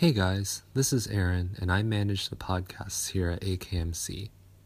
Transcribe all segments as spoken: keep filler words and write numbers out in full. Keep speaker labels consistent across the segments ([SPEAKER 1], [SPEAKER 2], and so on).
[SPEAKER 1] Hey guys, this is Aaron, and I manage the podcasts here at A K M C.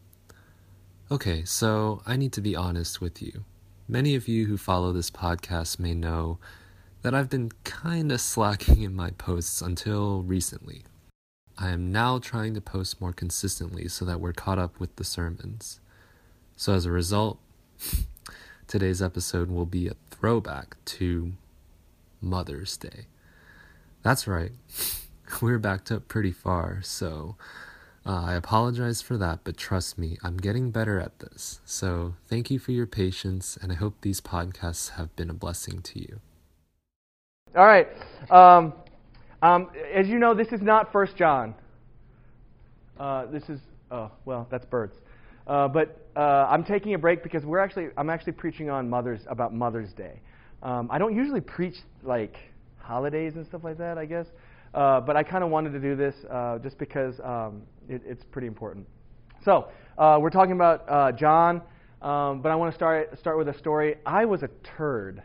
[SPEAKER 1] Okay, so I need to be honest with you. Many of you who follow this podcast may know that I've been kinda slacking in my posts until recently. I am now trying to post more consistently so that we're caught up with the sermons. So as a result, today's episode will be a throwback to Mother's Day. That's right. We're backed up pretty far, so uh, I apologize for that, but trust me, I'm getting better at this. So thank you for your patience, and I hope these podcasts have been a blessing to you.
[SPEAKER 2] All right. Um, um, as you know, this is not First John. Uh, this is, oh, well, that's birds. Uh, but uh, I'm taking a break because we're actually, I'm actually preaching on Mother's, about Mother's Day. Um, I don't usually preach like holidays and stuff like that, I guess. Uh, but I kind of wanted to do this uh, just because um, it, it's pretty important. So uh, we're talking about uh, John, um, but I want to start start with a story. I was a turd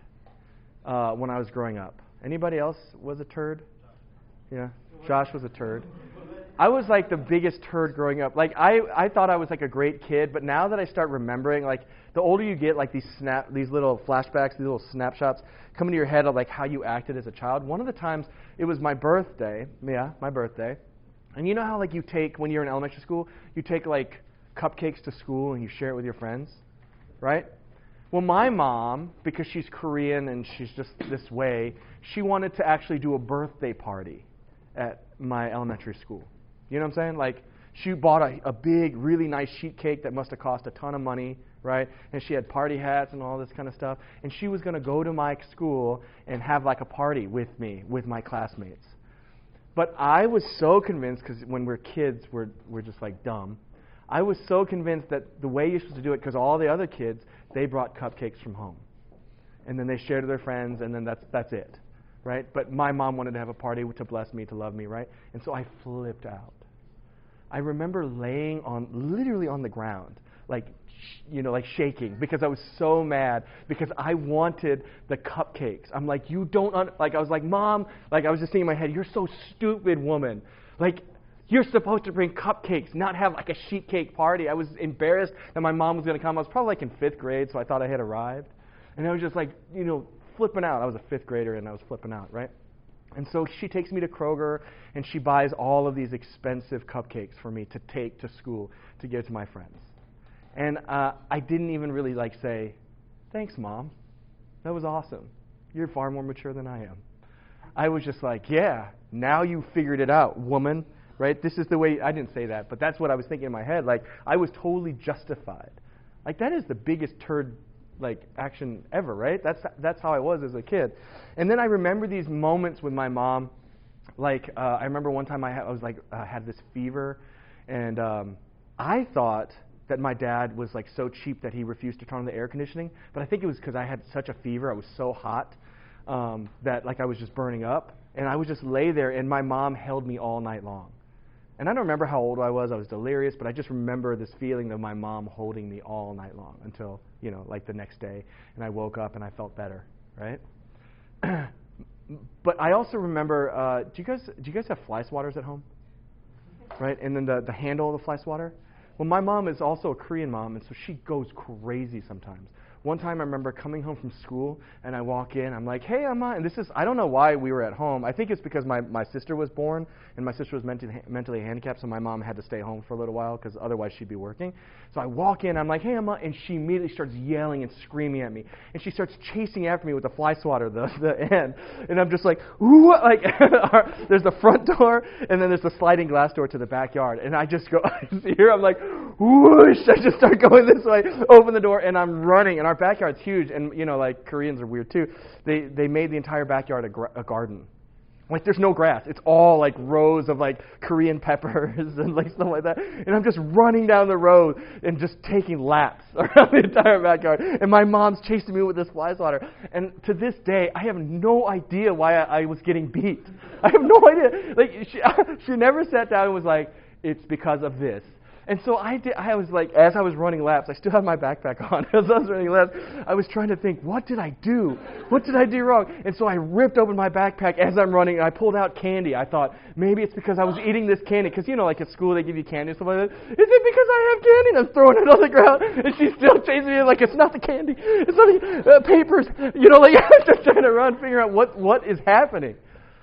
[SPEAKER 2] uh, when I was growing up. Anybody else was a turd? Yeah, Josh was a turd. I was like the biggest turd growing up. Like I, I thought I was like a great kid, but now that I start remembering, like the older you get, like these snap, these little flashbacks, these little snapshots come into your head of like how you acted as a child. One of the times it was my birthday. Yeah, my birthday. And you know how like you take when you're in elementary school, you take like cupcakes to school and you share it with your friends, right? Well, my mom, because she's Korean and she's just this way, she wanted to actually do a birthday party at my elementary school. You know what I'm saying? Like, she bought a, a big, really nice sheet cake that must have cost a ton of money, right? And she had party hats and all this kind of stuff. And she was going to go to my school and have like a party with me, with my classmates. But I was so convinced, because when we're kids, we're, we're just like dumb. I was so convinced that the way you're supposed to do it, because all the other kids, they brought cupcakes from home. And then they shared with their friends, and then that's that's it, right? But my mom wanted to have a party to bless me, to love me, right? And so I flipped out. I remember laying on, literally on the ground, like, sh- you know, like shaking, because I was so mad, because I wanted the cupcakes. I'm like, you don't, un-, like, I was like, Mom, like, I was just thinking in my head, you're so stupid, woman. Like, you're supposed to bring cupcakes, not have, like, a sheet cake party. I was embarrassed that my mom was going to come. I was probably, like, in fifth grade, so I thought I had arrived. And I was just, like, you know, flipping out. I was a fifth grader, and I was flipping out, right? And so she takes me to Kroger, and she buys all of these expensive cupcakes for me to take to school to give to my friends. And uh, I didn't even really like say, thanks, Mom. That was awesome. You're far more mature than I am. I was just like, yeah, now you figured it out, woman. Right? This is the way, I didn't say that, but that's what I was thinking in my head. Like, I was totally justified. Like, that is the biggest turd like action ever, right? That's that's how I was as a kid. And then I remember these moments with my mom. Like uh, I remember one time I, ha- I was like uh, had this fever, and um, I thought that my dad was like so cheap that he refused to turn on the air conditioning. But I think it was because I had such a fever. I was so hot um, that like I was just burning up, and I would just lay there, and my mom held me all night long. And I don't remember how old I was. I was delirious, but I just remember this feeling of my mom holding me all night long until, you know, like the next day. And I woke up and I felt better, right? But I also remember, uh, do you guys do you guys have fly swatters at home? Right? And then the, the handle of the fly swatter? Well, my mom is also a Korean mom, and so she goes crazy sometimes. One time I remember coming home from school, and I walk in, I'm like, hey, Emma, and this is, I don't know why we were at home. I think it's because my, my sister was born, and my sister was mentally, mentally handicapped, so my mom had to stay home for a little while, because otherwise she'd be working. So I walk in, I'm like, hey, Emma, and she immediately starts yelling and screaming at me, and she starts chasing after me with the fly swatter, the, the end, and I'm just like, ooh, like, our, there's the front door, and then there's the sliding glass door to the backyard, and I just go, here, I'm like, whoosh, I just start going this way, open the door, and I'm running, and our backyard's huge, and, you know, like, Koreans are weird, too. They they made the entire backyard a, gr- a garden. Like, there's no grass. It's all, like, rows of, like, Korean peppers and, like, stuff like that. And I'm just running down the road and just taking laps around the entire backyard. And my mom's chasing me with this fly swatter. And to this day, I have no idea why I, I was getting beat. I have no idea. Like, she, she never sat down and was like, it's because of this. And so I did. I was like, as I was running laps, I still had my backpack on. As I was running laps, I was trying to think, what did I do? What did I do wrong? And so I ripped open my backpack as I'm running, and I pulled out candy. I thought, maybe it's because I was eating this candy. Because, you know, like at school, they give you candy or something like that. Is it because I have candy? And I'm throwing it on the ground, and she's still chasing me like, it's not the candy. It's not the uh, papers. You know, like, I'm just trying to run, figure out what, what is happening.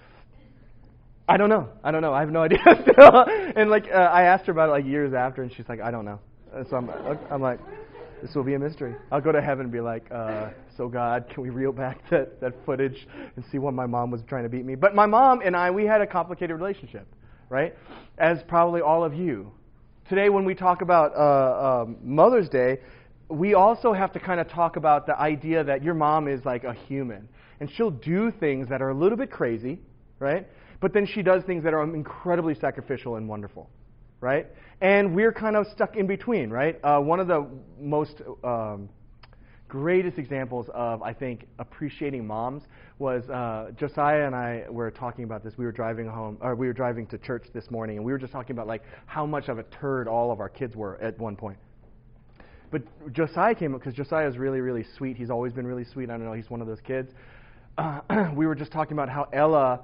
[SPEAKER 2] I don't know. I don't know. I have no idea still. And like, uh, I asked her about it like years after, and she's like, I don't know. And so I'm, I'm like, this will be a mystery. I'll go to heaven and be like, uh, so God, can we reel back that, that footage and see when my mom was trying to beat me? But my mom and I, we had a complicated relationship, right? As probably all of you. Today, when we talk about uh, um, Mother's Day, we also have to kind of talk about the idea that your mom is like a human. And she'll do things that are a little bit crazy, right? But then she does things that are incredibly sacrificial and wonderful, right? And we're kind of stuck in between, right? Uh, one of the most um, greatest examples of, I think, appreciating moms was uh, Josiah and I were talking about this. We were driving home, or we were driving to church this morning, and we were just talking about like how much of a turd all of our kids were at one point. But Josiah came up because Josiah is really, really sweet. He's always been really sweet. I don't know. He's one of those kids. Uh, we were just talking about how Ella.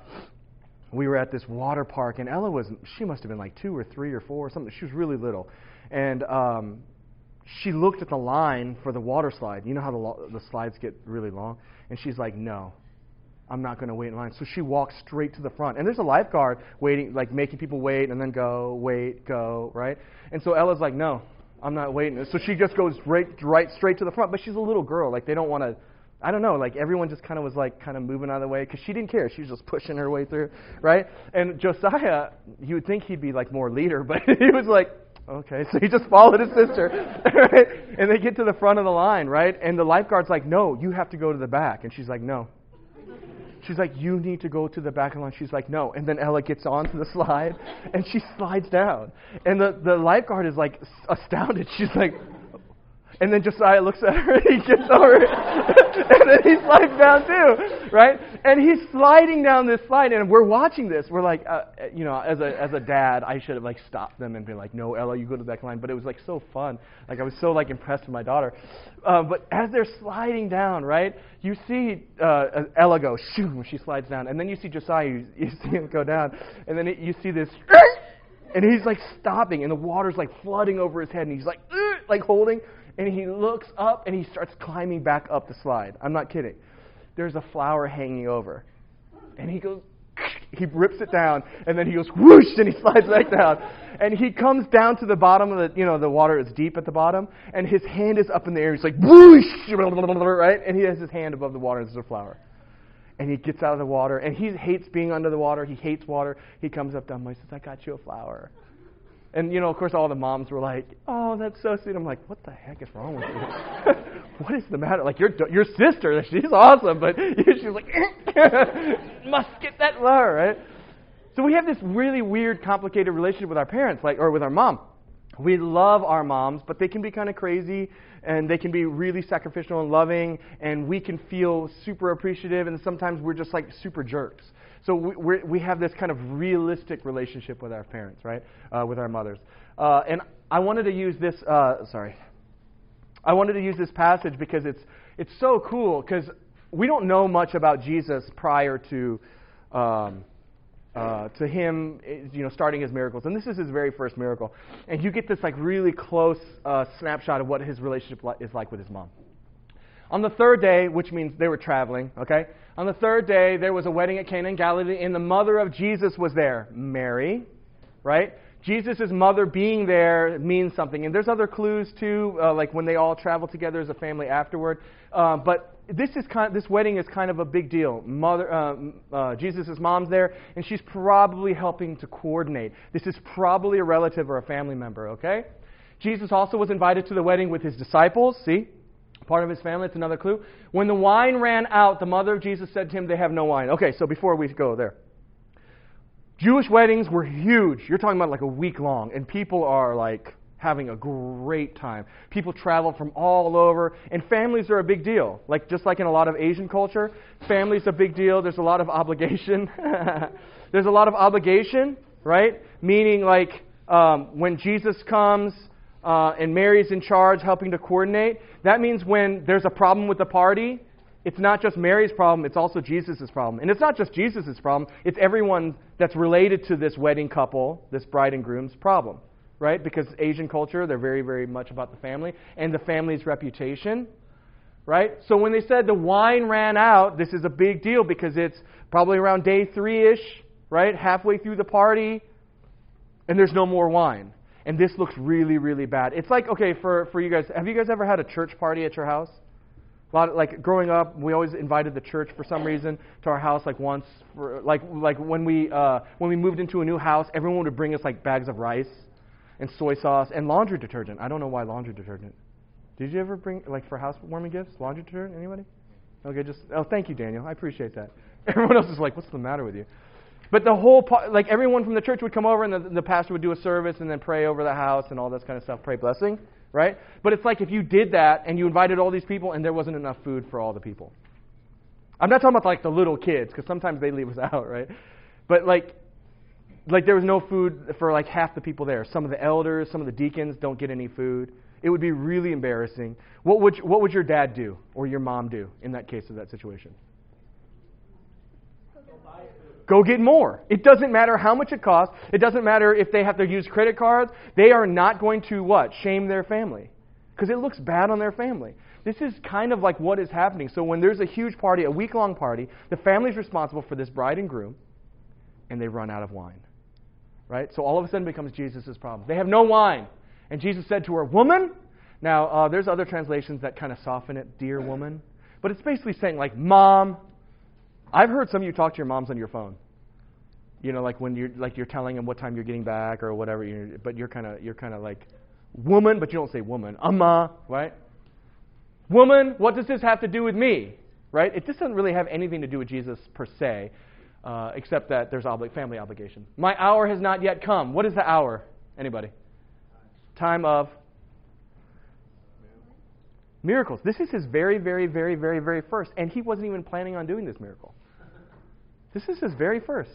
[SPEAKER 2] We were at this water park, and Ella was, she must have been like two or three or four or something. She was really little. And um, she looked at the line for the water slide. You know how the, lo- the slides get really long? And she's like, no, I'm not going to wait in line. So she walks straight to the front. And there's a lifeguard waiting, like making people wait and then go, wait, go, right? And so Ella's like, no, I'm not waiting. So she just goes right, right straight to the front. But she's a little girl. Like, they don't want to. I don't know, like everyone just kind of was like kind of moving out of the way because she didn't care. She was just pushing her way through, right? And Josiah, you would think he'd be like more leader, but he was like, okay. So he just followed his sister, right? And they get to the front of the line, right? And the lifeguard's like, no, you have to go to the back. And she's like, no. She's like, you need to go to the back of the line. She's like, no. And then Ella gets onto the slide, and she slides down. And the, the lifeguard is like astounded. She's like, and then Josiah looks at her and he gets over it. And then he slides down too, right? And he's sliding down this slide, and we're watching this. We're like, uh, you know, as a as a dad, I should have like stopped them and been like, no, Ella, you go to the back line. But it was like so fun. Like I was so like impressed with my daughter. Uh, but as they're sliding down, right, you see uh, Ella go, shoo, when she slides down. And then you see Josiah, you, you see him go down. And then it, you see this, and he's like stopping, and the water's like flooding over his head, and he's like, like holding. And he looks up, and he starts climbing back up the slide. I'm not kidding. There's a flower hanging over. And he goes, he rips it down, and then he goes, whoosh, and he slides back down. And he comes down to the bottom of the, you know, the water is deep at the bottom, and his hand is up in the air. He's like, whoosh, right? And he has his hand above the water, and there's a flower. And he gets out of the water, and he hates being under the water. He hates water. He comes up to him and says, I got you a flower. And, you know, of course, all the moms were like, oh, that's so sweet. I'm like, what the heck is wrong with you? What is the matter? Like, your your sister, she's awesome, but she's like, must get that flower, right? So we have this really weird, complicated relationship with our parents, like, or with our mom. We love our moms, but they can be kind of crazy, and they can be really sacrificial and loving, and we can feel super appreciative, and sometimes we're just like super jerks. So we we're, we have this kind of realistic relationship with our parents, right? Uh, with our mothers. Uh, and I wanted to use this. Uh, sorry, I wanted to use this passage because it's it's so cool because we don't know much about Jesus prior to um, uh, to him, you know, starting his miracles. And this is his very first miracle. And you get this like really close uh, snapshot of what his relationship li- is like with his mom. On the third day, which means they were traveling, okay? On the third day, there was a wedding at Cana in Galilee, and the mother of Jesus was there, Mary, right? Jesus' mother being there means something. And there's other clues, too, uh, like when they all travel together as a family afterward. Uh, but this is kind of, this wedding is kind of a big deal. Mother, uh, uh, Jesus' mom's there, and she's probably helping to coordinate. This is probably a relative or a family member, okay? Jesus also was invited to the wedding with his disciples, see? Part of his family, it's another clue. When the wine ran out, the mother of Jesus said to him, they have no wine. Okay, so before we go there. Jewish weddings were huge. You're talking about like a week long, and people are like having a great time. People travel from all over, and families are a big deal. Like just like in a lot of Asian culture, family's a big deal. There's a lot of obligation. There's a lot of obligation, right? Meaning like um, when Jesus comes uh, and Mary's in charge helping to coordinate, that means when there's a problem with the party, it's not just Mary's problem, it's also Jesus' problem. And it's not just Jesus' problem, it's everyone that's related to this wedding couple, this bride and groom's problem, right? Because Asian culture, they're very, very much about the family and the family's reputation, right? So when they said the wine ran out, this is a big deal because it's probably around day three-ish, right? Halfway through the party, and there's no more wine. And this looks really, really bad. It's like, okay, for, for you guys, have you guys ever had a church party at your house? A lot of, like growing up, we always invited the church for some reason to our house. Like once, for, like like when we uh, when we moved into a new house, everyone would bring us like bags of rice and soy sauce and laundry detergent. I don't know why laundry detergent. Did you ever bring like for housewarming gifts laundry detergent? Anybody? Okay, just oh, thank you, Daniel. I appreciate that. Everyone else is like, what's the matter with you? But the whole like everyone from the church would come over and the, the pastor would do a service and then pray over the house and all this kind of stuff, pray blessing. Right? But it's like if you did that and you invited all these people and there wasn't enough food for all the people. I'm not talking about like the little kids because sometimes they leave us out, right? But like, like there was no food for like half the people there. Some of the elders, some of the deacons don't get any food. It would be really embarrassing. What would what would your dad do or your mom do in that case of that situation? Go get more. It doesn't matter how much it costs. It doesn't matter if they have to use credit cards. They are not going to, what? Shame their family. Because it looks bad on their family. This is kind of like what is happening. So when there's a huge party, a week-long party, the family's responsible for this bride and groom, and they run out of wine. Right? So all of a sudden it becomes Jesus' problem. They have no wine. And Jesus said to her, woman. Now, uh, there's other translations that kind of soften it, dear woman. But it's basically saying like, mom. I've heard some of you talk to your moms on your phone. You know, like when you're like you're telling them what time you're getting back or whatever. You're, but you're kind of you're kind of like woman, but you don't say woman. Amma, right? Woman, what does this have to do with me? Right? It just doesn't really have anything to do with Jesus per se, uh, except that there's obli- family obligation. My hour has not yet come. What is the hour? Anybody? Time of miracles. This is his very, very, very, very, very first, and he wasn't even planning on doing this miracle. This is his very first.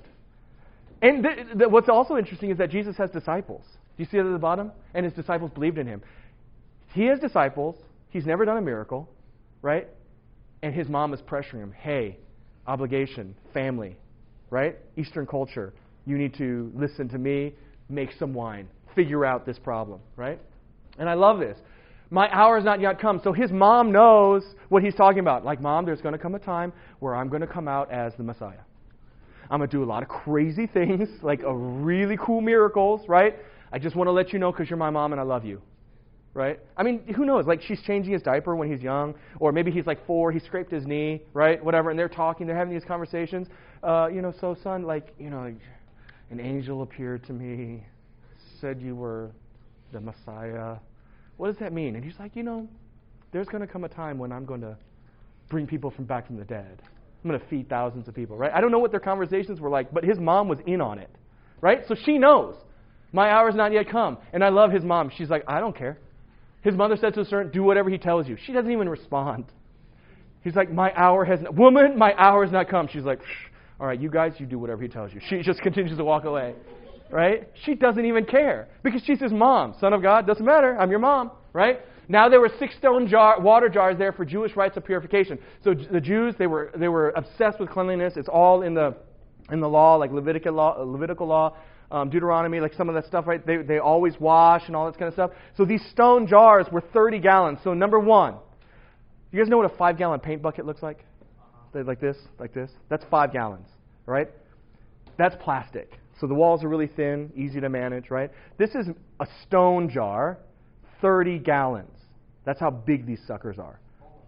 [SPEAKER 2] And th- th- what's also interesting is that Jesus has disciples. Do you see that at the bottom? And his disciples believed in him. He has disciples. He's never done a miracle, right? And his mom is pressuring him. Hey, obligation, family, right? Eastern culture. You need to listen to me, make some wine, figure out this problem, right? And I love this. My hour has not yet come. So his mom knows what he's talking about. Like, Mom, there's going to come a time where I'm going to come out as the Messiah. I'm going to do a lot of crazy things, like a really cool miracles, right? I just want to let you know because you're my mom and I love you, right? I mean, who knows? Like, she's changing his diaper when he's young, or maybe he's like four, he scraped his knee, right? Whatever, and they're talking, they're having these conversations. Uh, you know, so son, like, you know, an angel appeared to me, said you were the Messiah. What does that mean? And he's like, you know, there's going to come a time when I'm going to bring people from back from the dead. I'm going to feed thousands of people, right? I don't know what their conversations were like, but his mom was in on it, right? So she knows. My hour's not yet come. And I love his mom. She's like, I don't care. His mother said to a servant, do whatever he tells you. She doesn't even respond. He's like, my hour has not, woman, my hour has not come. She's like, all right, you guys, you do whatever he tells you. She just continues to walk away, right? She doesn't even care because she's his mom. Son of God, doesn't matter. I'm your mom, right? Now there were six stone jar, water jars there for Jewish rites of purification. So the Jews, they were they were obsessed with cleanliness. It's all in the in the law, like Levitical law, Levitical law, um, Deuteronomy, like some of that stuff, right? They they always wash and all that kind of stuff. So these stone jars were thirty gallons. So number one, you guys know what a five gallon paint bucket looks like? Uh-huh. Like this, like this. That's five gallons, right? That's plastic. So the walls are really thin, easy to manage, right? This is a stone jar, thirty gallons. That's how big these suckers are.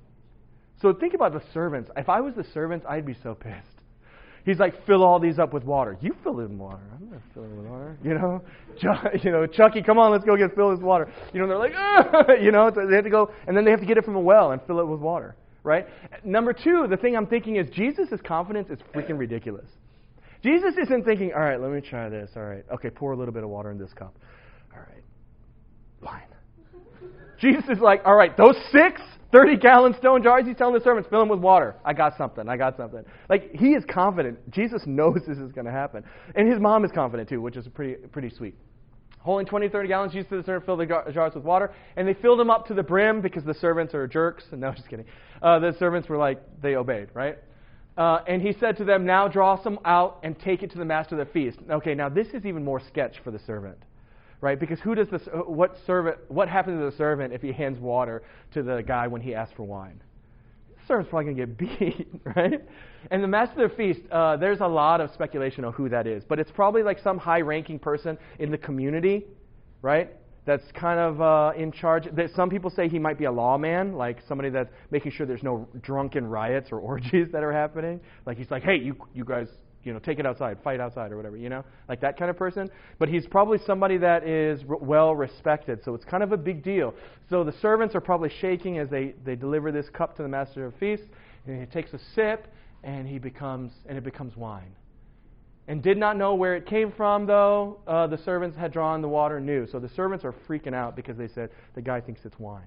[SPEAKER 2] So think about the servants. If I was the servants, I'd be so pissed. He's like, fill all these up with water. You fill it with water. I'm not filling it with water. You know, Ch- you know, Chucky, come on, let's go get filled with water. You know, they're like, ah! You know, they have to go, and then they have to get it from a well and fill it with water, right? Number two, the thing I'm thinking is Jesus' confidence is freaking ridiculous. Jesus isn't thinking, all right, let me try this. All right, okay, pour a little bit of water in this cup. All right, wine. Jesus is like, all right, those six thirty-gallon stone jars, he's telling the servants, fill them with water. I got something. I got something. Like, he is confident. Jesus knows this is going to happen. And his mom is confident, too, which is pretty pretty sweet. Holding twenty, thirty gallons, Jesus to the servant, fill the gar- jars with water. And they filled them up to the brim because the servants are jerks. No, just kidding. Uh, the servants were like, they obeyed, right? Uh, and he said to them, now draw some out and take it to the master of the feast. Okay, now this is even more sketch for the servant, right? Because who does this? What servant? What happens to the servant if he hands water to the guy when he asks for wine? The servant's probably going to get beat, right? And the master of the feast, uh, there's a lot of speculation on who that is, but it's probably like some high-ranking person in the community, right? That's kind of uh, in charge. That some people say he might be a lawman, like somebody that's making sure there's no drunken riots or orgies that are happening. Like he's like, hey, you you guys, you know, take it outside, fight outside or whatever, you know, like that kind of person. But he's probably somebody that is r- well respected, so it's kind of a big deal. So the servants are probably shaking as they, they deliver this cup to the master of the feast, and he takes a sip, and he becomes and it becomes wine. And did not know where it came from, though uh, the servants had drawn the water new. So the servants are freaking out because they said, the guy thinks it's wine.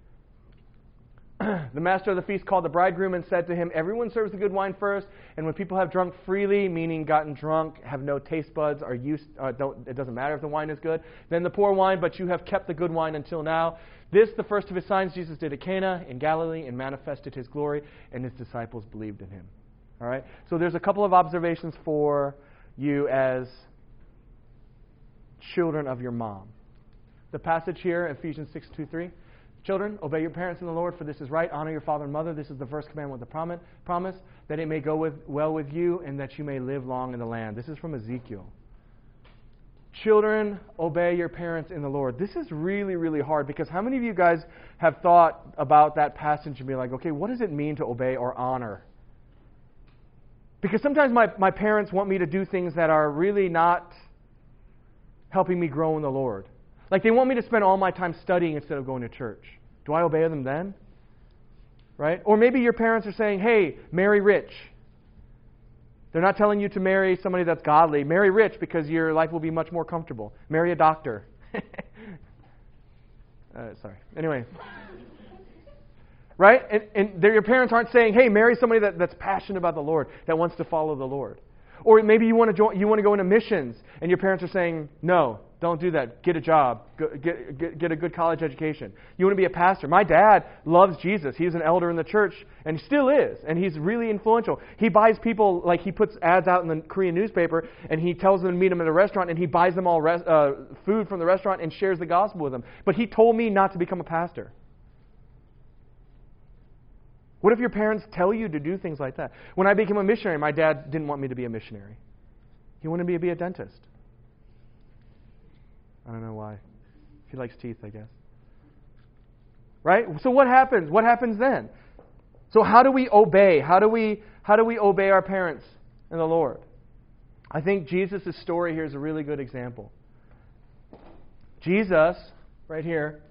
[SPEAKER 2] The master of the feast called the bridegroom and said to him, everyone serves the good wine first, and when people have drunk freely, meaning gotten drunk, have no taste buds, are used, uh, don't, it doesn't matter if the wine is good, then the poor wine, but you have kept the good wine until now. This, the first of his signs, Jesus did at Cana in Galilee and manifested his glory, and his disciples believed in him. All right? So there's a couple of observations for you as children of your mom. The passage here, Ephesians six, two, three. Children, obey your parents in the Lord, for this is right. Honor your father and mother. This is the first commandment with the promise, promise that it may go with, well with you and that you may live long in the land. This is from Ezekiel. Children, obey your parents in the Lord. This is really, really hard because how many of you guys have thought about that passage and be like, okay, what does it mean to obey or honor? Because sometimes my, my parents want me to do things that are really not helping me grow in the Lord. Like they want me to spend all my time studying instead of going to church. Do I obey them then? Right? Or maybe your parents are saying, hey, marry rich. They're not telling you to marry somebody that's godly. Marry rich because your life will be much more comfortable. Marry a doctor. uh, sorry. Anyway. Right? And, and your parents aren't saying, hey, marry somebody that, that's passionate about the Lord, that wants to follow the Lord. Or maybe you want to join, you want to go into missions, and your parents are saying, no, don't do that. Get a job. Go, get, get, get a good college education. You want to be a pastor. My dad loves Jesus. He's an elder in the church, and he still is, and he's really influential. He buys people, like he puts ads out in the Korean newspaper, and he tells them to meet him at a restaurant, and he buys them all res- uh, food from the restaurant and shares the gospel with them. But he told me not to become a pastor. What if your parents tell you to do things like that? When I became a missionary, my dad didn't want me to be a missionary. He wanted me to be a dentist. I don't know why. He likes teeth, I guess. Right? So what happens? What happens then? So how do we obey? How do we how do we obey our parents in the Lord? I think Jesus' story here is a really good example. Jesus, right here,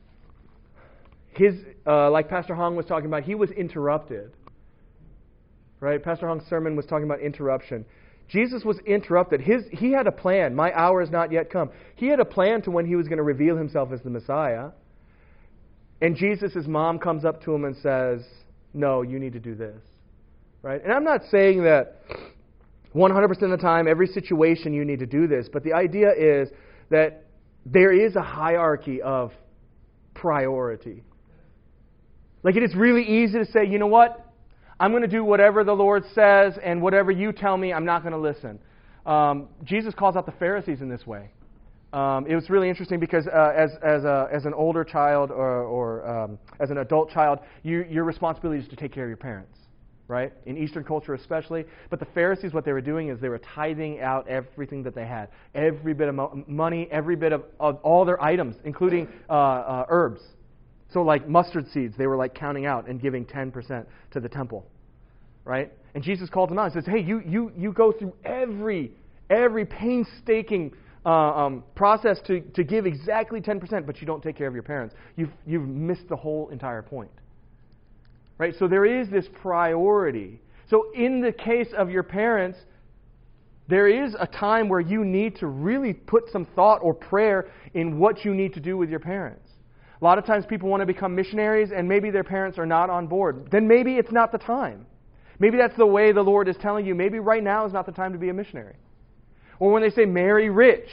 [SPEAKER 2] His, uh, like Pastor Hong was talking about, he was interrupted. Right? Pastor Hong's sermon was talking about interruption. Jesus was interrupted. His, he had a plan. My hour has not yet come. He had a plan to when he was going to reveal himself as the Messiah. And Jesus' mom comes up to him and says, no, you need to do this. Right? And I'm not saying that one hundred percent of the time, every situation you need to do this. But the idea is that there is a hierarchy of priority. Like it is really easy to say, you know what? I'm going to do whatever the Lord says, and whatever you tell me, I'm not going to listen. Um, Jesus calls out the Pharisees in this way. Um, it was really interesting because uh, as as a, as an older child or, or um, as an adult child, you, your responsibility is to take care of your parents, right? In Eastern culture especially. But the Pharisees, what they were doing is they were tithing out everything that they had, every bit of mo- money, every bit of, of all their items, including uh, uh, herbs. So like mustard seeds, they were like counting out and giving ten percent to the temple, right? And Jesus called them out and says, hey, you you you go through every every painstaking uh, um, process to, to give exactly ten percent, but you don't take care of your parents. You've, you've missed the whole entire point, right? So there is this priority. So in the case of your parents, there is a time where you need to really put some thought or prayer in what you need to do with your parents. A lot of times people want to become missionaries and maybe their parents are not on board. Then maybe it's not the time. Maybe that's the way the Lord is telling you. Maybe right now is not the time to be a missionary. Or when they say marry rich,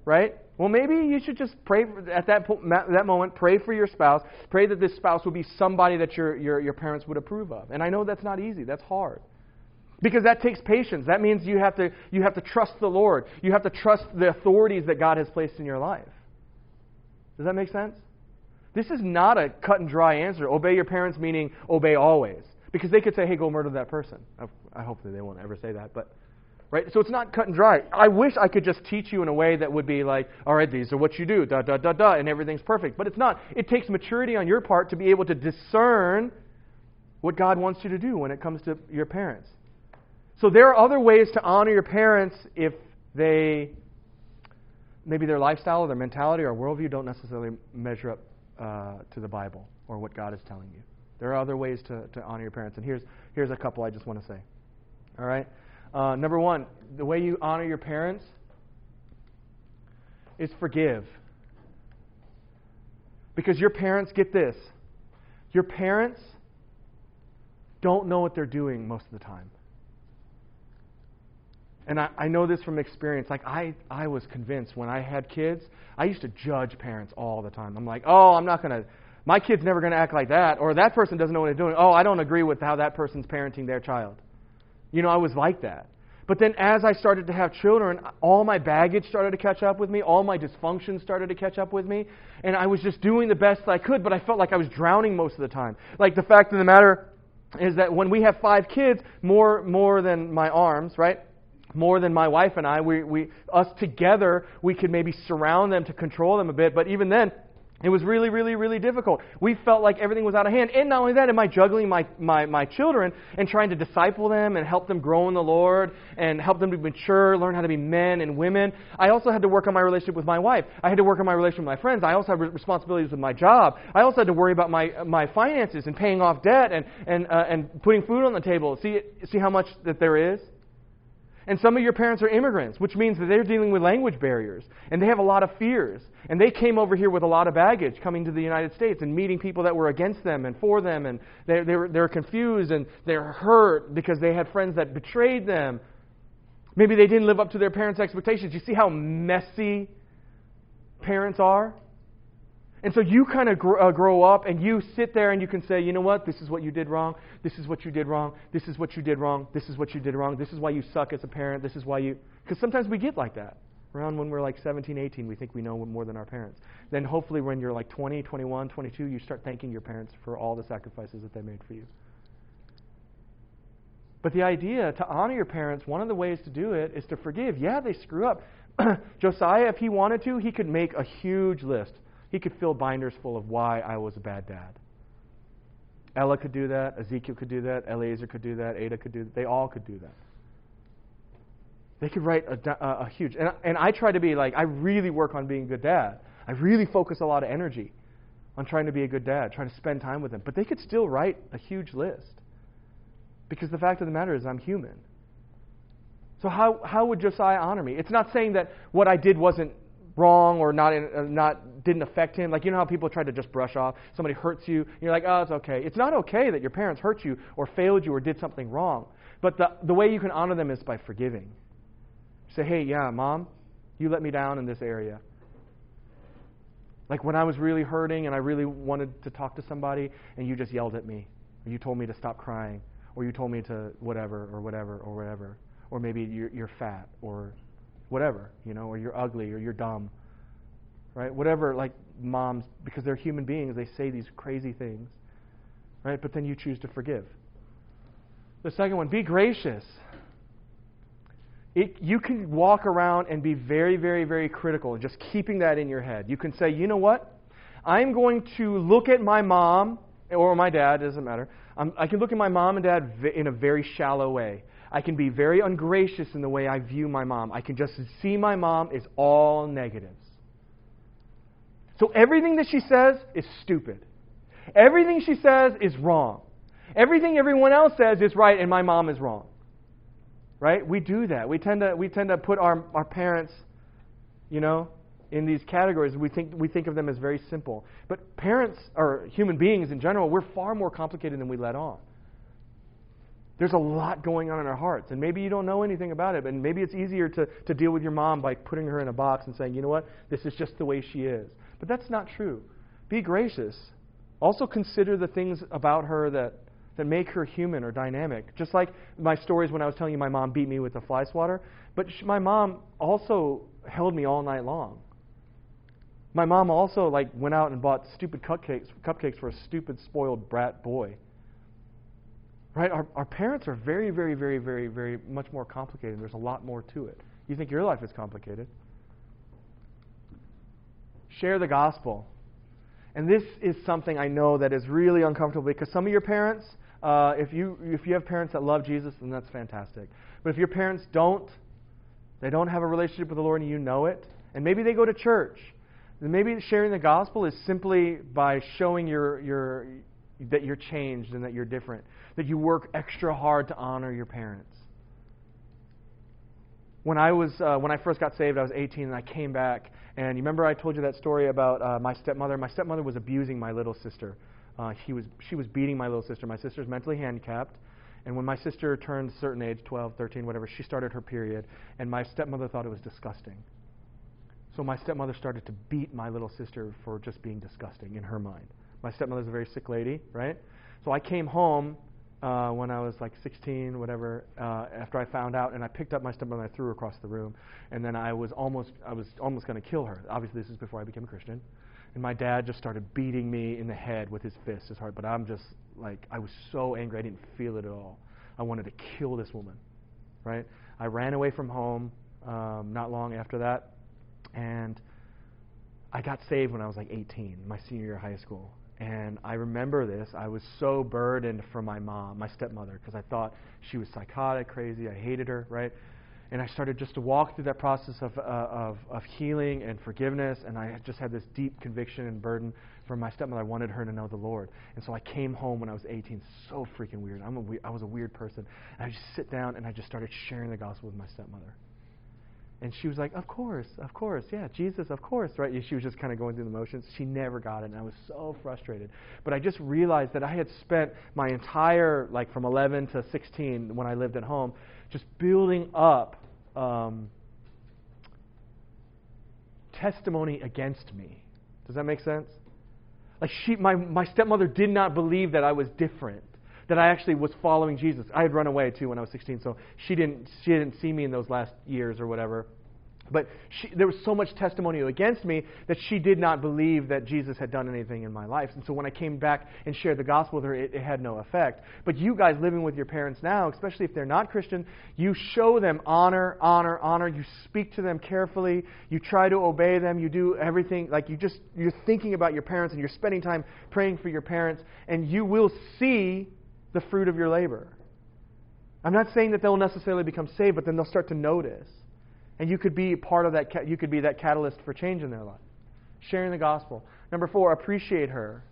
[SPEAKER 2] right? Well, maybe you should just pray for, at that po- that moment, pray for your spouse. Pray that this spouse will be somebody that your, your, your parents would approve of. And I know that's not easy. That's hard. Because that takes patience. That means you have to you have to trust the Lord. You have to trust the authorities that God has placed in your life. Does that make sense? This is not a cut and dry answer. Obey your parents meaning obey always. Because they could say, hey, go murder that person. I hope that they won't ever say that. But right? So it's not cut and dry. I wish I could just teach you in a way that would be like, all right, these are what you do, da, da, da, da, and everything's perfect. But it's not. It takes maturity on your part to be able to discern what God wants you to do when it comes to your parents. So there are other ways to honor your parents if they, maybe their lifestyle or their mentality or worldview don't necessarily measure up uh, to the Bible or what God is telling you. There are other ways to, to honor your parents. And here's, here's a couple I just want to say. All right? Uh, number one, the way you honor your parents is forgive. Because your parents, get this, your parents don't know what they're doing most of the time. And I, I know this from experience. Like, I, I was convinced when I had kids, I used to judge parents all the time. I'm like, oh, I'm not going to, my kid's never going to act like that. Or that person doesn't know what they're doing. Oh, I don't agree with how that person's parenting their child. You know, I was like that. But then as I started to have children, all my baggage started to catch up with me. All my dysfunction started to catch up with me. And I was just doing the best I could, but I felt like I was drowning most of the time. Like, the fact of the matter is that when we have five kids, more more than my arms, right? More than my wife and I, we, we us together, we could maybe surround them to control them a bit. But even then, it was really, really, really difficult. We felt like everything was out of hand. And not only that, am I juggling my, my, my children and trying to disciple them and help them grow in the Lord and help them to mature, learn how to be men and women. I also had to work on my relationship with my wife. I had to work on my relationship with my friends. I also had responsibilities with my job. I also had to worry about my my finances and paying off debt and and uh, and putting food on the table. See see how much that there is? And some of your parents are immigrants, which means that they're dealing with language barriers. And they have a lot of fears. And they came over here with a lot of baggage coming to the United States and meeting people that were against them and for them. And they're, they're, they're confused and they're hurt because they had friends that betrayed them. Maybe they didn't live up to their parents' expectations. You see how messy parents are? And so you kind of gr- uh, grow up and you sit there and you can say, you know what, this is what you did wrong, this is what you did wrong, this is what you did wrong, this is what you did wrong, this is why you suck as a parent, this is why you... Because sometimes we get like that. Around when we're like seventeen, eighteen, we think we know more than our parents. Then hopefully when you're like twenty, twenty-one, twenty-two, you start thanking your parents for all the sacrifices that they made for you. But the idea to honor your parents, one of the ways to do it is to forgive. Yeah, they screw up. Josiah, if he wanted to, he could make a huge list. He could fill binders full of why I was a bad dad. Ella could do that. Ezekiel could do that. Eliezer could do that. Ada could do that. They all could do that. They could write a, a, a huge... And, and I try to be like, I really work on being a good dad. I really focus a lot of energy on trying to be a good dad, trying to spend time with them. But they could still write a huge list. Because the fact of the matter is I'm human. So how, how would Josiah honor me? It's not saying that what I did wasn't wrong or not in, uh, not didn't affect him. Like, you know how people try to just brush off. Somebody hurts you, and you're like, oh, it's okay. It's not okay that your parents hurt you or failed you or did something wrong. But the, the way you can honor them is by forgiving. Say, hey, yeah, Mom, you let me down in this area. Like when I was really hurting and I really wanted to talk to somebody and you just yelled at me, or you told me to stop crying, or you told me to whatever, or whatever, or whatever. Or maybe you're, you're fat, or whatever, you know, or you're ugly, or you're dumb, right? Whatever, like moms, because they're human beings, they say these crazy things, right? But then you choose to forgive. The second one, be gracious. It, you can walk around and be very, very, very critical, just keeping that in your head. You can say, you know what? I'm going to look at my mom, or my dad, doesn't matter. I'm, I can look at my mom and dad in a very shallow way. I can be very ungracious in the way I view my mom. I can just see my mom as all negatives. So everything that she says is stupid. Everything she says is wrong. Everything everyone else says is right, and my mom is wrong. Right? We do that. We tend to we tend to put our, our parents, you know, in these categories. We think we think of them as very simple. But parents, or human beings in general, we're far more complicated than we let on. There's a lot going on in our hearts, and maybe you don't know anything about it, and maybe it's easier to, to deal with your mom by putting her in a box and saying, you know what, this is just the way she is. But that's not true. Be gracious. Also consider the things about her that, that make her human or dynamic. Just like my stories when I was telling you my mom beat me with a fly swatter, but she, my mom also held me all night long. My mom also like went out and bought stupid cupcakes, cupcakes for a stupid spoiled brat boy. Right? Our, our parents are very, very, very, very, very much more complicated. There's a lot more to it. You think your life is complicated. Share the gospel. And this is something I know that is really uncomfortable because some of your parents, uh, if you if you have parents that love Jesus, then that's fantastic. But if your parents don't, they don't have a relationship with the Lord and you know it, and maybe they go to church, then maybe sharing the gospel is simply by showing your your that you're changed and that you're different, that you work extra hard to honor your parents. When I was uh, when I first got saved, I was eighteen and I came back. And you remember I told you that story about uh, my stepmother? My stepmother was abusing my little sister. Uh, he was she was beating my little sister. My sister's mentally handicapped. And when my sister turned a certain age, twelve, thirteen, whatever, she started her period. And my stepmother thought it was disgusting. So my stepmother started to beat my little sister for just being disgusting in her mind. My stepmother's a very sick lady, right? So I came home uh, when I was like sixteen, whatever, uh, after I found out, and I picked up my stepmother and I threw her across the room. And then I was almost, I was almost going to kill her. Obviously, this is before I became a Christian. And my dad just started beating me in the head with his fist, his heart. But I'm just like, I was so angry, I didn't feel it at all. I wanted to kill this woman, right? I ran away from home um, not long after that, and I got saved when I was like eighteen, my senior year of high school. And I remember this. I was so burdened for my mom, my stepmother, because I thought she was psychotic, crazy. I hated her, right? And I started just to walk through that process of, uh, of of healing and forgiveness, and I just had this deep conviction and burden for my stepmother. I wanted her to know the Lord. And so I came home when I was eighteen, so freaking weird. I'm a we- I was a weird person. And I just sit down and I just started sharing the gospel with my stepmother. And she was like, of course, of course, yeah, Jesus, of course, right? She was just kind of going through the motions. She never got it, and I was so frustrated. But I just realized that I had spent my entire, like from eleven to sixteen, when I lived at home, just building up um, testimony against me. Does that make sense? Like she, my, my stepmother did not believe that I was different, that I actually was following Jesus. I had run away too when I was sixteen, so she didn't she didn't see me in those last years or whatever. But she, there was so much testimony against me that she did not believe that Jesus had done anything in my life. And so when I came back and shared the gospel with her, it, it had no effect. But you guys living with your parents now, especially if they're not Christian, you show them honor, honor, honor. You speak to them carefully. You try to obey them. You do everything. Like you just, you're thinking about your parents and you're spending time praying for your parents. And you will see the fruit of your labor. I'm not saying that they'll necessarily become saved, but then they'll start to notice. And you could be part of that, you could be that catalyst for change in their life. Sharing the gospel. Number four, appreciate her.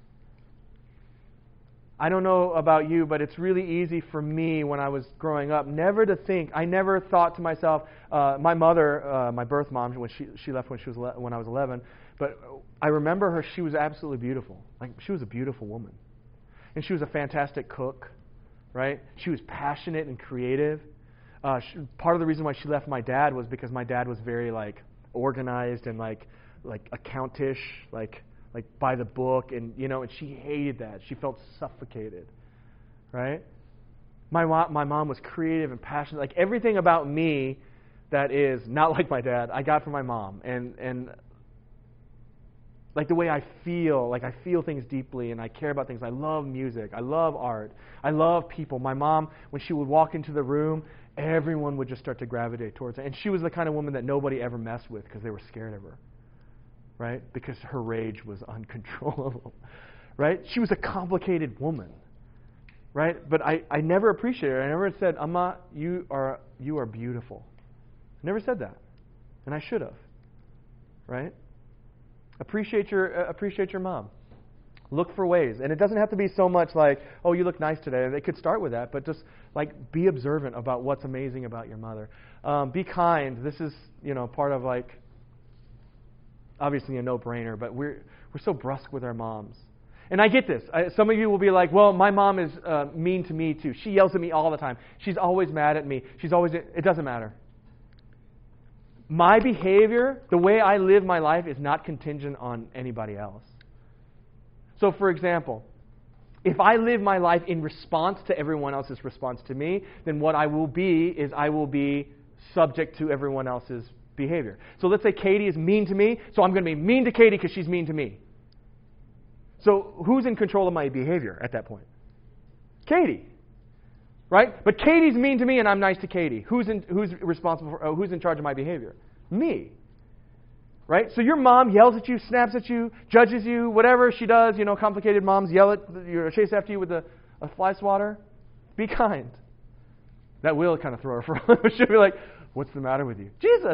[SPEAKER 2] I don't know about you, but it's really easy for me when I was growing up never to think, I never thought to myself, uh, my mother, uh, my birth mom, when she she left when she was when I was eleven, but I remember her, she was absolutely beautiful. Like she was a beautiful woman. And she was a fantastic cook, right? She was passionate and creative. Uh, she, part of the reason why she left my dad was because my dad was very like organized and like like accountish, like like by the book, and you know, and she hated that. She felt suffocated, right? My mom, my mom was creative and passionate. Like everything about me that is not like my dad, I got from my mom, and and like the way I feel, like I feel things deeply and I care about things. I love music. I love art. I love people. My mom, when she would walk into the room, everyone would just start to gravitate towards her. And she was the kind of woman that nobody ever messed with because they were scared of her, right? Because her rage was uncontrollable, right? She was a complicated woman, right? But I, I never appreciated her. I never said, Amma, you are, you are beautiful. I never said that. And I should have, right? Appreciate your uh, appreciate your mom. Look for ways. And it doesn't have to be so much like, oh, you look nice today. It could start with that, but just like be observant about what's amazing about your mother. Um, be kind. This is, you know, part of like, obviously a no-brainer, but we're we're so brusque with our moms. And I get this. I, some of you will be like, well, my mom is uh, mean to me too. She yells at me all the time. She's always mad at me. She's always, it doesn't matter. My behavior, the way I live my life, is not contingent on anybody else. So for example, if I live my life in response to everyone else's response to me, then what I will be is I will be subject to everyone else's behavior. So let's say Katie is mean to me, so I'm going to be mean to Katie because she's mean to me. So who's in control of my behavior at that point? Katie, right? But Katie's mean to me, and I'm nice to Katie. Who's in, who's responsible for? Uh, who's in charge of my behavior? Me, right? So your mom yells at you, snaps at you, judges you, whatever she does. You know, complicated moms yell at you, chase after you with a, a fly swatter. Be kind. That will kind of throw her for. She'll be like, "What's the matter with you, Jesus?"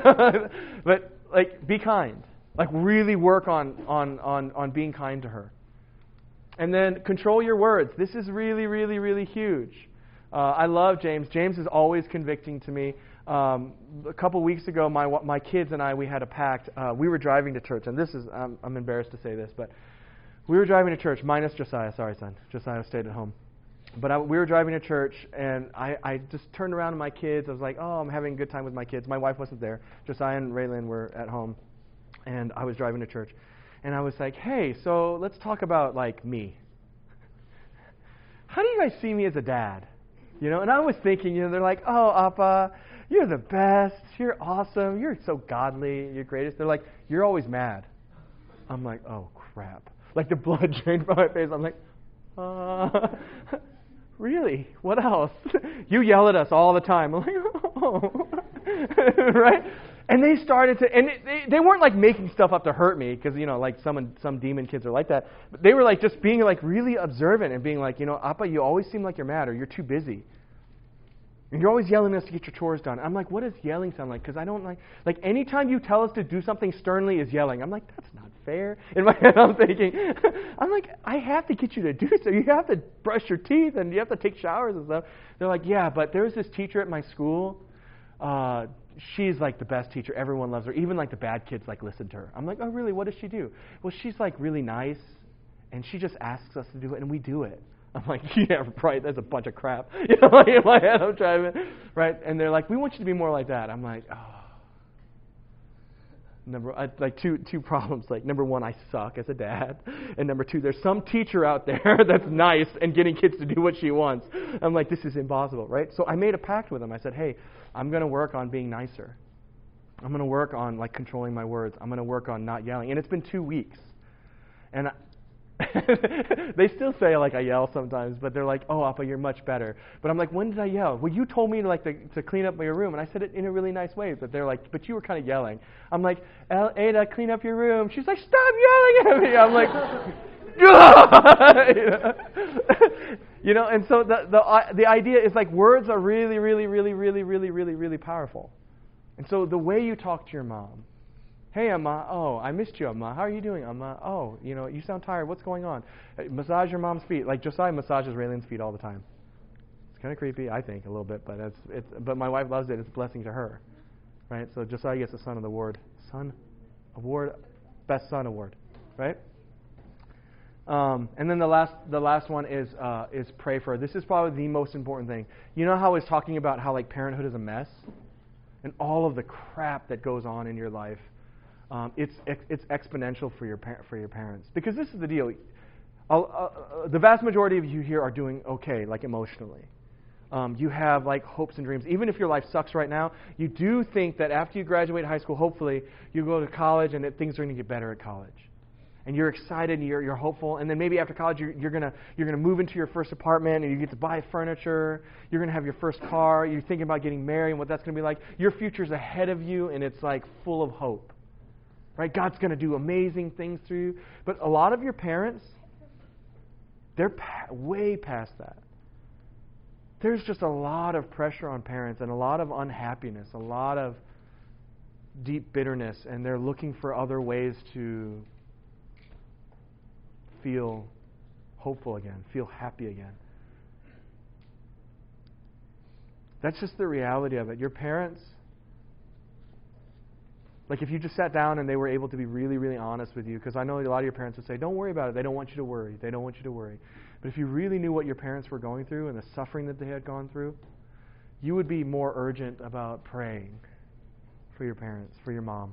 [SPEAKER 2] But like, be kind. Like really work on, on, on, on being kind to her. And then control your words. This is really, really, really huge. Uh, I love James. James is always convicting to me. Um, a couple weeks ago, my my kids and I, we had a pact. Uh, we were driving to church, and this is, um, I'm embarrassed to say this, but we were driving to church, minus Josiah. Sorry, son. Josiah stayed at home. But I, we were driving to church, and I, I just turned around to my kids. I was like, oh, I'm having a good time with my kids. My wife wasn't there. Josiah and Raylan were at home. And I was driving to church, and I was like, hey, so let's talk about, like, me. How do you guys see me as a dad? You know, and I was thinking, you know, they're like, oh, Appa, you're the best. You're awesome. You're so godly. You're greatest. They're like, you're always mad. I'm like, oh, crap. Like, the blood drained from my face. I'm like, uh, really? What else? You yell at us all the time. I'm like, oh. Right? And they started to, and they, they weren't like making stuff up to hurt me, because, you know, like some some demon kids are like that. But they were like just being like really observant and being like, you know, Appa, you always seem like you're mad or you're too busy. And you're always yelling at us to get your chores done. I'm like, what does yelling sound like? Because I don't like, like anytime you tell us to do something sternly is yelling. I'm like, that's not fair. In my head, I'm thinking, I'm like, I have to get you to do so. You have to brush your teeth and you have to take showers and stuff. They're like, yeah, but there's this teacher at my school. Uh, she's like the best teacher. Everyone loves her. Even like the bad kids like listen to her. I'm like, oh really? What does she do? Well, she's like really nice, and she just asks us to do it, and we do it. I'm like, yeah, right. That's a bunch of crap. You know, like in my head, I'm driving, right? And they're like, we want you to be more like that. I'm like, oh. Number I, like two two problems. Like number one, I suck as a dad, and number two, there's some teacher out there that's nice and getting kids to do what she wants. I'm like, this is impossible, right? So I made a pact with them. I said, hey, I'm going to work on being nicer. I'm going to work on like controlling my words. I'm going to work on not yelling. And it's been two weeks, and I, they still say like I yell sometimes, but they're like, "Oh, Appa, you're much better." But I'm like, "When did I yell?" Well, you told me to like to, to clean up your room, and I said it in a really nice way. But they're like, "But you were kind of yelling." I'm like, "Ada, clean up your room." She's like, "Stop yelling at me!" I'm like, you know? You know, and so the the uh, the idea is like words are really, really, really, really, really, really, really powerful. And so the way you talk to your mom. Hey, Amma. Oh, I missed you, Amma. How are you doing, Amma? Oh, you know, you sound tired. What's going on? Massage your mom's feet. Like Josiah massages Raylan's feet all the time. It's kind of creepy, I think, a little bit, but it's it's. But my wife loves it. It's a blessing to her, right? So Josiah gets the son of the award, son award, best son award, right? Um, and then the last the last one is uh, is pray for her. This is probably the most important thing. You know how I was talking about how like parenthood is a mess, and all of the crap that goes on in your life. Um, it's it's exponential for your par- for your parents, because this is the deal. Uh, uh, the vast majority of you here are doing okay, like emotionally. Um, you have like hopes and dreams. Even if your life sucks right now, you do think that after you graduate high school, hopefully you go to college and that things are going to get better at college. And you're excited and you're you're hopeful. And then maybe after college, you're, you're gonna you're gonna move into your first apartment and you get to buy furniture. You're gonna have your first car. You're thinking about getting married and what that's gonna be like. Your future's ahead of you, and it's like full of hope. Right? God's going to do amazing things through you. But a lot of your parents, they're pa- way past that. There's just a lot of pressure on parents and a lot of unhappiness, a lot of deep bitterness, and they're looking for other ways to feel hopeful again, feel happy again. That's just the reality of it. Your parents, Like if you just sat down and they were able to be really, really honest with you, because I know a lot of your parents would say, don't worry about it. They don't want you to worry. They don't want you to worry. But if you really knew what your parents were going through and the suffering that they had gone through, you would be more urgent about praying for your parents, for your mom.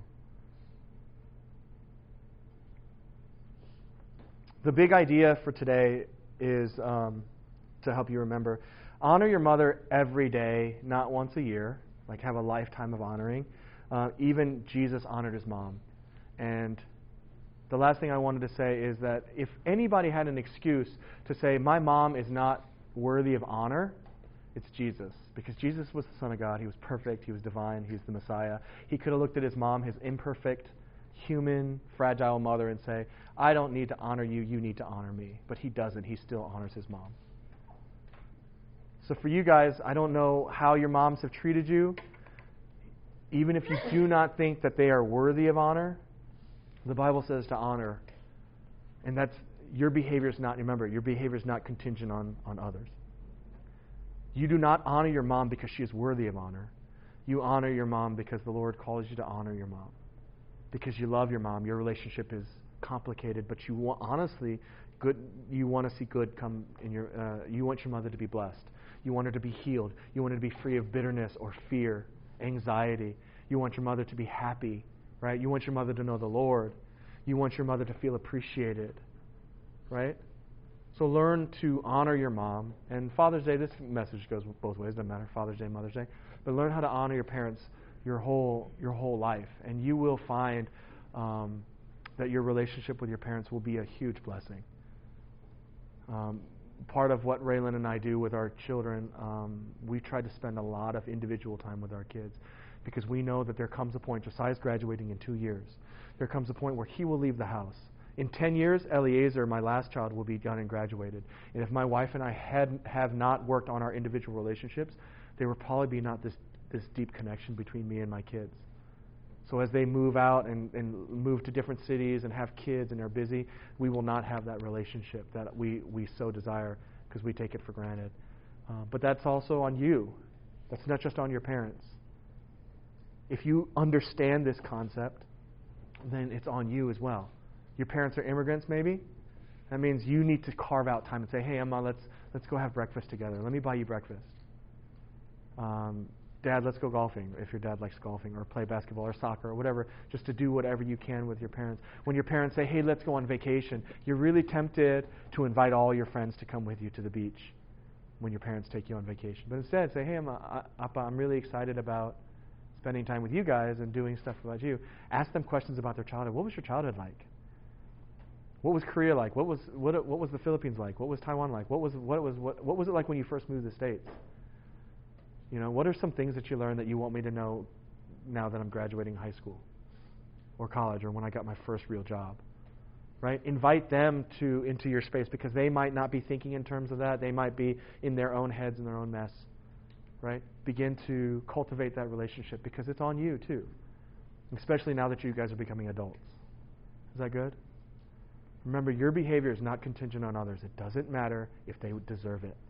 [SPEAKER 2] The big idea for today is um, to help you remember, honor your mother every day, not once a year. Like have a lifetime of honoring. Uh, even Jesus honored his mom. And the last thing I wanted to say is that if anybody had an excuse to say, my mom is not worthy of honor, it's Jesus. Because Jesus was the Son of God. He was perfect. He was divine. He was the Messiah. He could have looked at his mom, his imperfect, human, fragile mother, and say, I don't need to honor you. You need to honor me. But he doesn't. He still honors his mom. So for you guys, I don't know how your moms have treated you. Even if you do not think that they are worthy of honor, the Bible says to honor. And that's, your behavior is not, remember, your behavior is not contingent on, on others. You do not honor your mom because she is worthy of honor. You honor your mom because the Lord calls you to honor your mom. Because you love your mom. Your relationship is complicated, but you want, honestly, good. You want to see good come in your, uh, you want your mother to be blessed. You want her to be healed. You want her to be free of bitterness or fear, anxiety. You want your mother to be happy, right? You want your mother to know the Lord. You want your mother to feel appreciated, right? So learn to honor your mom. And Father's Day, this message goes both ways. Doesn't matter, Father's Day, Mother's Day. But learn how to honor your parents your whole your whole life, and you will find um, that your relationship with your parents will be a huge blessing. Um, part of what Raylan and I do with our children, um, we try to spend a lot of individual time with our kids, because we know that there comes a point, Josiah's graduating in two years, there comes a point where he will leave the house. In ten years, Eliezer, my last child, will be done and graduated. And if my wife and I had have not worked on our individual relationships, there would probably be not this, this deep connection between me and my kids. So as they move out and, and move to different cities and have kids and are busy, we will not have that relationship that we, we so desire, because we take it for granted. Uh, but that's also on you. That's not just on your parents. If you understand this concept, then it's on you as well. Your parents are immigrants, maybe? That means you need to carve out time and say, hey, Emma, let's let's go have breakfast together. Let me buy you breakfast. Um, Dad, let's go golfing, if your dad likes golfing, or play basketball or soccer or whatever, just to do whatever you can with your parents. When your parents say, hey, let's go on vacation, you're really tempted to invite all your friends to come with you to the beach when your parents take you on vacation. But instead, say, hey, Emma, Appa, I'm really excited about spending time with you guys and doing stuff about you. Ask them questions about their childhood. What was your childhood like? What was Korea like? What was what what was the Philippines like? What was Taiwan like? What was what was what what was it like when you first moved to the States? You know, what are some things that you learned that you want me to know now that I'm graduating high school or college, or when I got my first real job? Right? Invite them to into your space, because they might not be thinking in terms of that. They might be in their own heads, in their own mess. Right? Begin to cultivate that relationship, because it's on you too. Especially now that you guys are becoming adults. Is that good? Remember, your behavior is not contingent on others. It doesn't matter if they deserve it.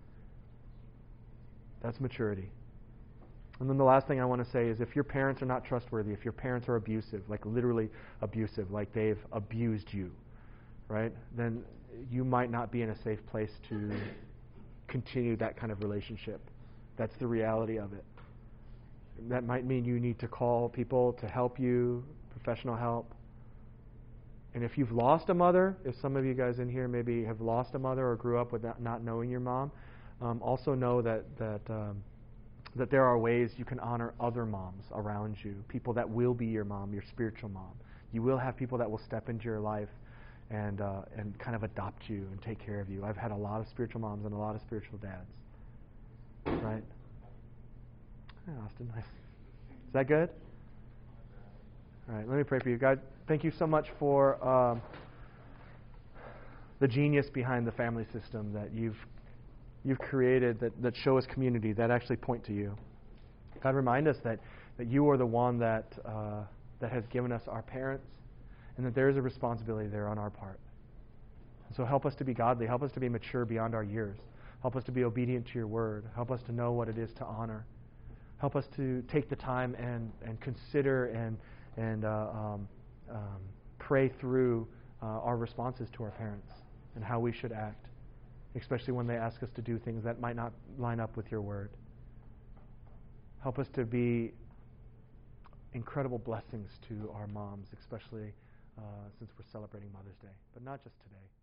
[SPEAKER 2] That's maturity. And then the last thing I want to say is, if your parents are not trustworthy, if your parents are abusive, like literally abusive, like they've abused you, right, then you might not be in a safe place to continue that kind of relationship. That's the reality of it. That might mean you need to call people to help you, professional help. And if you've lost a mother, if some of you guys in here maybe have lost a mother or grew up with not, not knowing your mom, um, also know that that um, that there are ways you can honor other moms around you, people that will be your mom, your spiritual mom. You will have people that will step into your life and uh, and kind of adopt you and take care of you. I've had a lot of spiritual moms and a lot of spiritual dads. Right? Hey, Austin, nice. Is that good? All right, let me pray for you. God, thank you so much for um, the genius behind the family system that you've you've created that, that show us community, that actually point to you. God, remind us that, that you are the one that uh, that has given us our parents, and that there is a responsibility there on our part. So help us to be godly. Help us to be mature beyond our years. Help us to be obedient to your word. Help us to know what it is to honor. Help us to take the time and, and consider and and uh, um, um, pray through uh, our responses to our parents and how we should act, especially when they ask us to do things that might not line up with your word. Help us to be incredible blessings to our moms, especially uh, since we're celebrating Mother's Day, but not just today.